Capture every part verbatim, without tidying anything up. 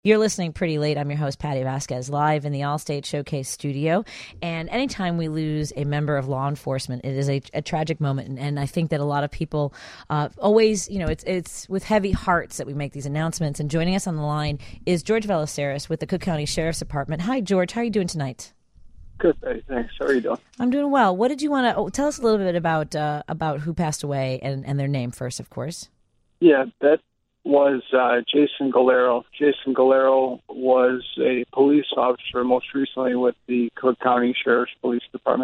You're listening Pretty Late. I'm your host, Patty Vasquez, live in the Allstate Showcase studio. And anytime we lose a member of law enforcement, it is a, a tragic moment. And, and I think that a lot of people uh, always, you know, it's it's with heavy hearts that we make these announcements. And joining us on the line is George Veloceris with the Cook County Sheriff's Department. Hi, George. How are you doing tonight? Good, Patty. Thanks. How are you doing? I'm doing well. What did you want to oh, tell us a little bit about uh, about who passed away and, and their name first, of course? Yeah, that was uh, Jason Galero. Jason Galero was a police officer most recently with the Cook County Sheriff's Police Department.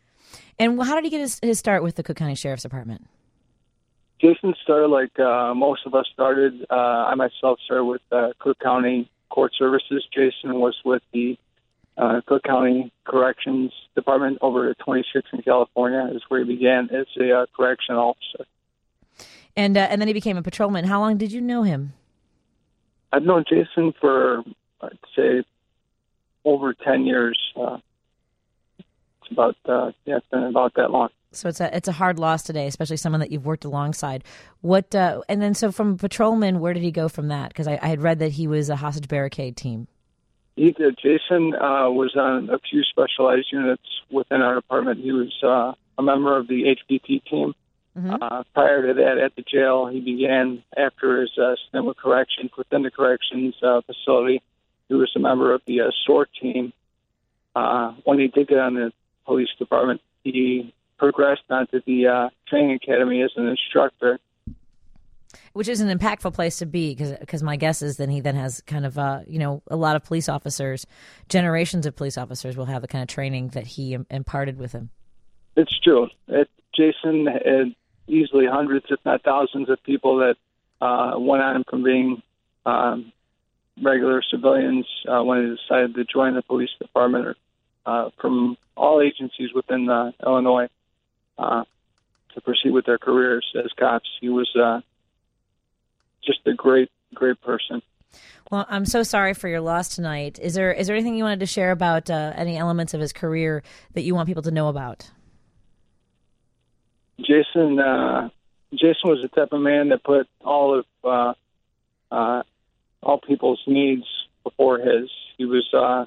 And how did he get his, his start with the Cook County Sheriff's Department? Jason started like uh, most of us started. Uh, I myself started with uh, Cook County Court Services. Jason was with the uh, Cook County Corrections Department over at twenty-six in California, is where he began as a uh, correction officer. And uh, and then he became a patrolman. How long did you know him? I've known Jason for, I'd say, over ten years. Uh, it's about, uh, yeah, it's been about that long. So it's a it's a hard loss today, especially someone that you've worked alongside. What uh, and then so from patrolman, where did he go from that? Because I, I had read that he was a hostage barricade team. He did. Jason uh, was on a few specialized units within our department. He was uh, a member of the H B T team. Mm-hmm. Uh, prior to that, at the jail, he began, after his uh, stint with corrections, within the corrections uh, facility, he was a member of the uh, SORT team. Uh, when he did get on the police department, he progressed onto the uh, training academy as an instructor. Which is an impactful place to be, because my guess is that he then has kind of, uh, you know, a lot of police officers, generations of police officers will have the kind of training that he im- imparted with him. It's true. It, Jason had easily hundreds, if not thousands, of people that uh, went on from being um, regular civilians uh, when they decided to join the police department, or uh, from all agencies within uh, Illinois uh, to proceed with their careers as cops. He was uh, just a great, great person. Well, I'm so sorry for your loss tonight. Is there is there anything you wanted to share about uh, any elements of his career that you want people to know about? Jason, uh, Jason was the type of man that put all of uh, uh, all people's needs before his. He was uh,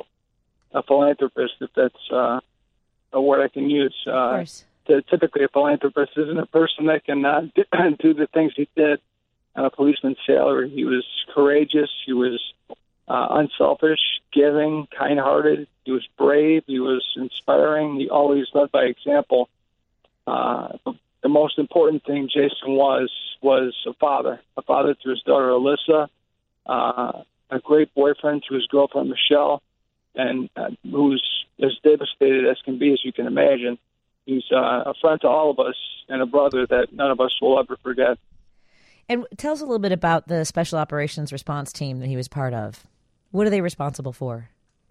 a philanthropist, if that's uh, a word I can use. Uh, of course. Typically, a philanthropist isn't a person that can uh, do the things he did on a policeman's salary. He was courageous. He was uh, unselfish, giving, kind-hearted. He was brave. He was inspiring. He always led by example. Uh, the most important thing Jason was was a father, a father to his daughter Alyssa, uh, a great boyfriend to his girlfriend Michelle, and uh, who's as devastated as can be, as you can imagine. He's uh, a friend to all of us and a brother that none of us will ever forget. And tell us a little bit about the Special Operations Response Team that he was part of. What are they responsible for?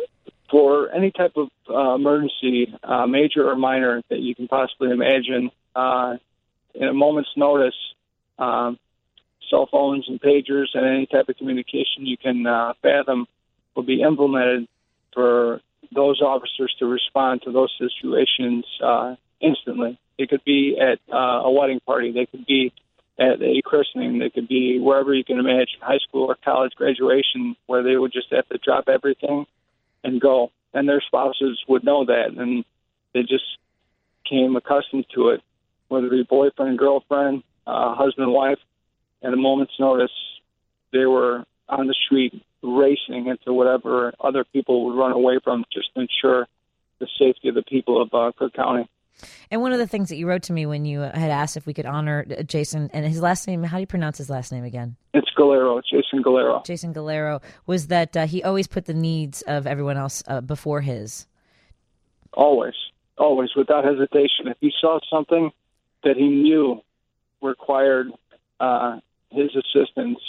For any type of uh, emergency, uh, major or minor, that you can possibly imagine, uh, in a moment's notice, um, cell phones and pagers and any type of communication you can uh, fathom will be implemented for those officers to respond to those situations uh, instantly. It could be at uh, a wedding party. They could be at a christening. They could be wherever you can imagine, high school or college graduation, where they would just have to drop everything and go. And their spouses would know that, and they just came accustomed to it, whether it be boyfriend, girlfriend, uh, husband, wife. At a moment's notice, they were on the street racing into whatever other people would run away from, just to ensure the safety of the people of uh, Cook County. And one of the things that you wrote to me when you had asked if we could honor Jason, and his last name, how do you pronounce his last name again? It's Galero, Jason Galero. Jason Galero, was that uh, he always put the needs of everyone else uh, before his. Always, always, without hesitation. If he saw something that he knew required uh, his assistance,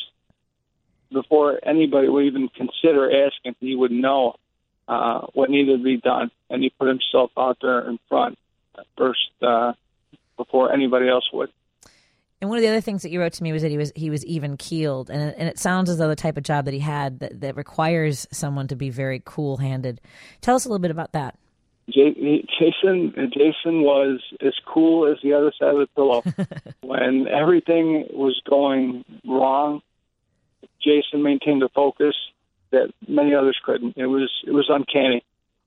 before anybody would even consider asking, he would know uh, what needed to be done, and he put himself out there in front first uh, before anybody else would. And one of the other things that you wrote to me was that he was he was even keeled, and and it sounds as though the type of job that he had that, that requires someone to be very cool-handed. Tell us a little bit about that. J- Jason Jason was as cool as the other side of the pillow. When everything was going wrong, Jason maintained a focus that many others couldn't. It was it was uncanny.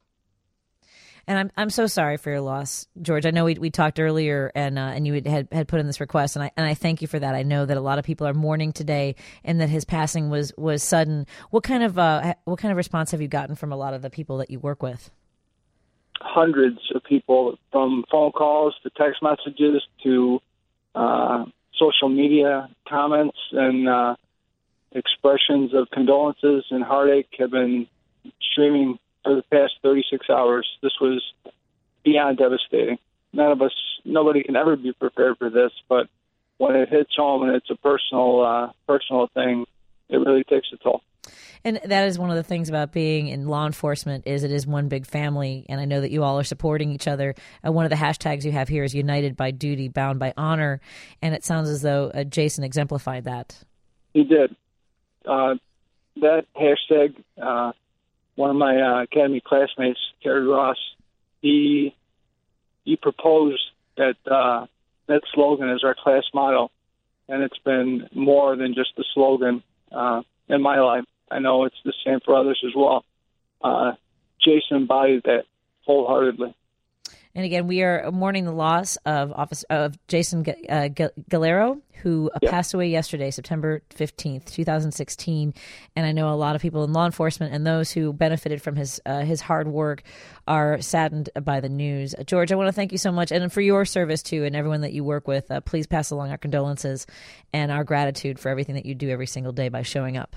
And I'm I'm so sorry for your loss, George. I know we we talked earlier, and uh, and you had had put in this request, and I and I thank you for that. I know that a lot of people are mourning today, and that his passing was was sudden. What kind of uh, what kind of response have you gotten from a lot of the people that you work with? Hundreds of people, from phone calls to text messages to uh, social media comments and uh, expressions of condolences and heartache, have been streaming for the past thirty-six hours. This was beyond devastating. None of us, nobody can ever be prepared for this, but when it hits home and it's a personal, uh, personal thing, it really takes a toll. And that is one of the things about being in law enforcement, is it is one big family, and I know that you all are supporting each other. Uh, one of the hashtags you have here is United by Duty, Bound by Honor, and it sounds as though uh, Jason exemplified that. He did. Uh, that hashtag, uh, one of my uh, academy classmates, Terry Ross, he he proposed that uh, that slogan as our class motto, and it's been more than just a slogan uh, in my life. I know it's the same for others as well. Uh, Jason embodied that wholeheartedly. And again, we are mourning the loss of Officer of Jason uh, Galero, who uh, yeah. passed away yesterday, September fifteenth, twenty sixteen. And I know a lot of people in law enforcement and those who benefited from his uh, his hard work are saddened by the news. Uh, George, I want to thank you so much, and for your service too, and everyone that you work with. Uh, please pass along our condolences and our gratitude for everything that you do every single day by showing up.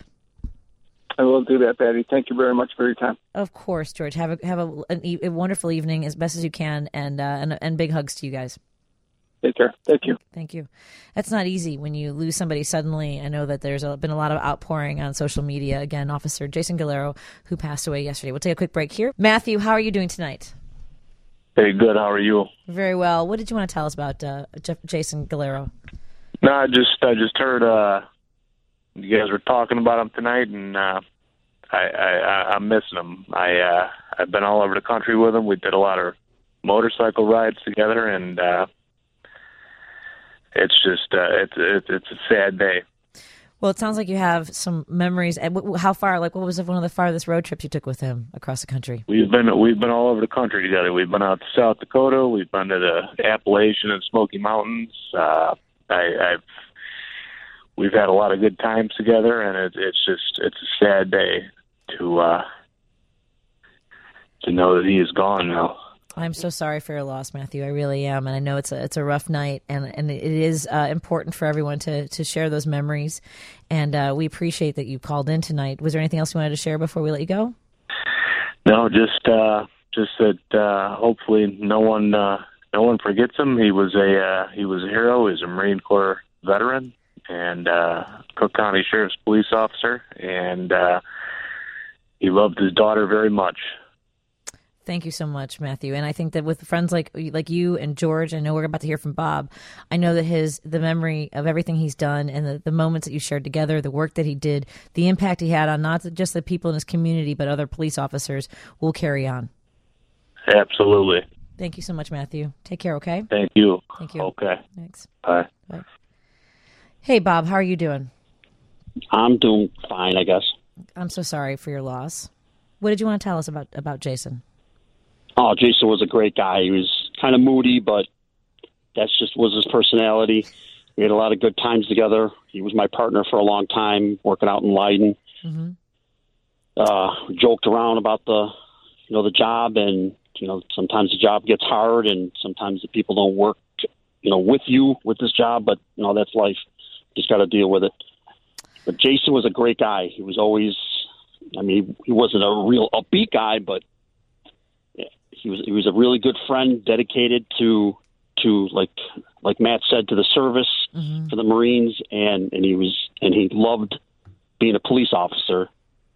I will do that, Patty. Thank you very much for your time. Of course, George. Have a have a, an, a wonderful evening as best as you can, and, uh, and and big hugs to you guys. Take care. Thank you. Thank you. That's not easy when you lose somebody suddenly. I know that there's a, been a lot of outpouring on social media. Again, Officer Jason Galero, who passed away yesterday. We'll take a quick break here. Matthew, how are you doing tonight? Hey, good. How are you? Very well. What did you want to tell us about uh, Jeff, Jason Galero? No, I just I just heard uh, you guys were talking about him tonight, and uh, I, I I'm missing him. I uh, I've been all over the country with him. We did a lot of motorcycle rides together, and uh, it's just uh, it's it's it's a sad day. Well, it sounds like you have some memories. How far? Like, what was one of the farthest road trips you took with him across the country? We've been we've been all over the country together. We've been out to South Dakota. We've been to the Appalachian and Smoky Mountains. Uh, I, I've we've had a lot of good times together, and it, it's just it's a sad day to uh, to know that he is gone now. I'm so sorry for your loss, Matthew. I really am, and I know it's a it's a rough night, and and it is uh, important for everyone to to share those memories. And uh, we appreciate that you called in tonight. Was there anything else you wanted to share before we let you go? No, just uh, just that uh, hopefully no one uh, no one forgets him. He was a uh, he was a hero. He was a Marine Corps veteran and uh, Cook County Sheriff's Police officer, and uh, he loved his daughter very much. Thank you so much, Matthew. And I think that with friends like like you and George, I know we're about to hear from Bob. I know that his the memory of everything he's done and the, the moments that you shared together, the work that he did, the impact he had on not just the people in his community, but other police officers will carry on. Absolutely. Thank you so much, Matthew. Take care, okay? Thank you. Thank you. Okay. Thanks. Bye. Bye. Hey, Bob, how are you doing? I'm doing fine, I guess. I'm so sorry for your loss. What did you want to tell us about, about Jason? Oh, Jason was a great guy. He was kind of moody, but that's just was his personality. We had a lot of good times together. He was my partner for a long time, working out in Leiden. Mm-hmm. Uh, we joked around about the, you know, the job, and you know, sometimes the job gets hard, and sometimes the people don't work, you know, with you with this job. But you know, that's life. Just got to deal with it. But Jason was a great guy. He was always, I mean, he wasn't a real upbeat guy, but He was he was a really good friend, dedicated to to like like Matt said, to the service, mm-hmm. for the Marines, and, and he was and he loved being a police officer.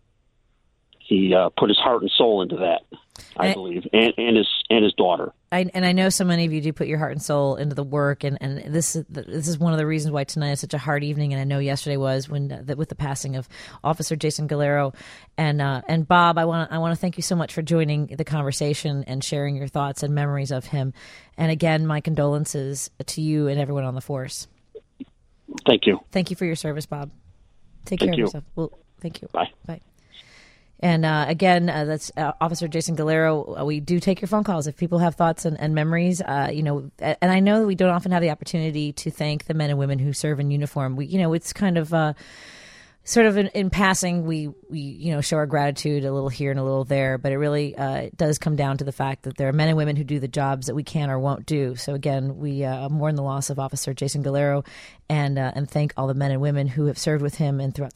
He uh, put his heart and soul into that, I and believe, and, and his and his daughter. I, and I know so many of you do put your heart and soul into the work, and, and this is this is one of the reasons why tonight is such a hard evening. And I know yesterday was when the, with the passing of Officer Jason Galero, and uh, and Bob. I want I want to thank you so much for joining the conversation and sharing your thoughts and memories of him. And again, my condolences to you and everyone on the force. Thank you. Thank you for your service, Bob. Take Thank care you. of yourself. Well, thank you. Bye. Bye. And uh, again, uh, that's uh, Officer Jason Galero. Uh, we do take your phone calls if people have thoughts and, and memories. Uh, you know, and I know that we don't often have the opportunity to thank the men and women who serve in uniform. We, you know, it's kind of uh, sort of in, in passing. We, we, you know, show our gratitude a little here and a little there, but it really uh, does come down to the fact that there are men and women who do the jobs that we can or won't do. So again, we uh, mourn the loss of Officer Jason Galero, and uh, and thank all the men and women who have served with him and throughout.